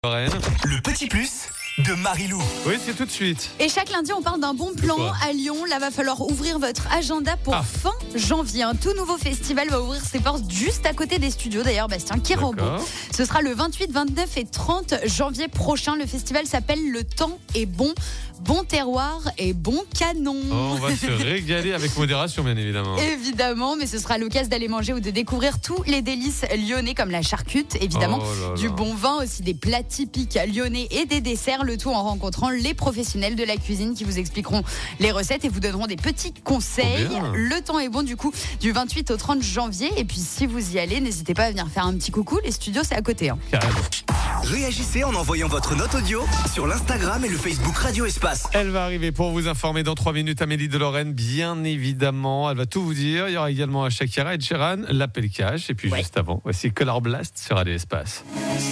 Lorraine. Le petit plus de Marilou. Oui, c'est tout de suite. Et chaque lundi, on parle d'un bon plan Quoi à Lyon. Là, va falloir ouvrir votre agenda pour fin janvier. Un tout nouveau festival va ouvrir ses portes juste à côté des studios, d'ailleurs, Bastien, qui est beau. Ce sera le 28, 29 et 30 janvier prochain. Le festival s'appelle Le Temps est bon. Bon terroir et bon canon. On va se régaler avec modération, bien évidemment. Évidemment, mais ce sera l'occasion d'aller manger ou de découvrir tous les délices lyonnais comme la charcute, évidemment, du bon vin, aussi des plats typiques lyonnais et des desserts, le tout en rencontrant les professionnels de la cuisine qui vous expliqueront les recettes et vous donneront des petits conseils. Le temps est bon du coup du 28 au 30 janvier et puis si vous y allez, n'hésitez pas à venir faire un petit coucou, les studios c'est à côté. Réagissez en envoyant votre note audio sur l'Instagram et le Facebook Radio Espace. Elle va arriver pour vous informer dans 3 minutes, Amélie de Lorraine, bien évidemment. Elle va tout vous dire. Il y aura également Shakira et Ed Sheeran, l'appel cash. Et puis juste avant, voici Color Blast sur Radio Espace.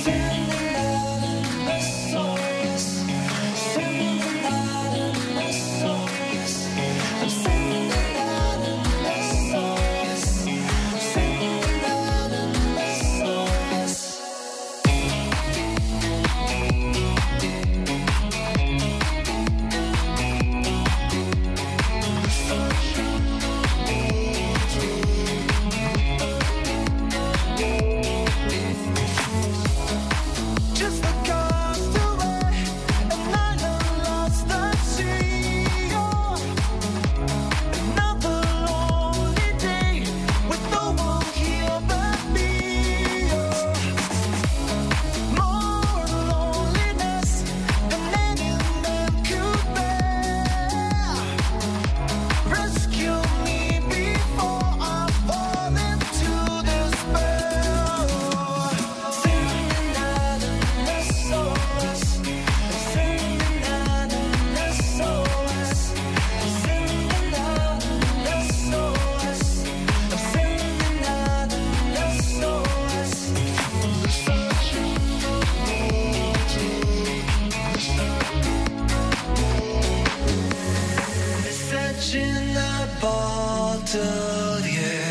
In the bottle,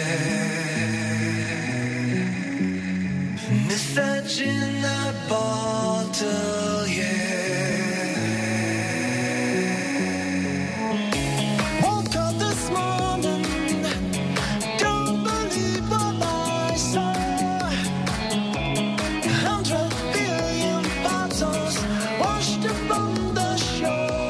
message in the bottle, woke up this morning, don't believe what I saw. 100 billion bottles washed up on the shore.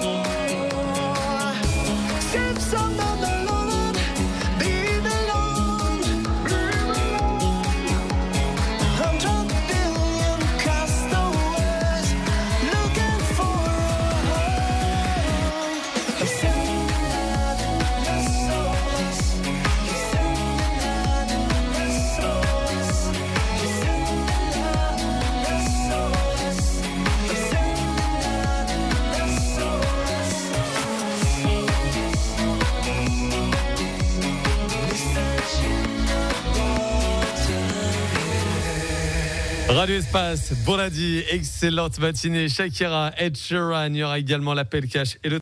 Radio Espace, bon lundi, excellente matinée. Shakira, Ed Sheeran, il y aura également l'appel cash et le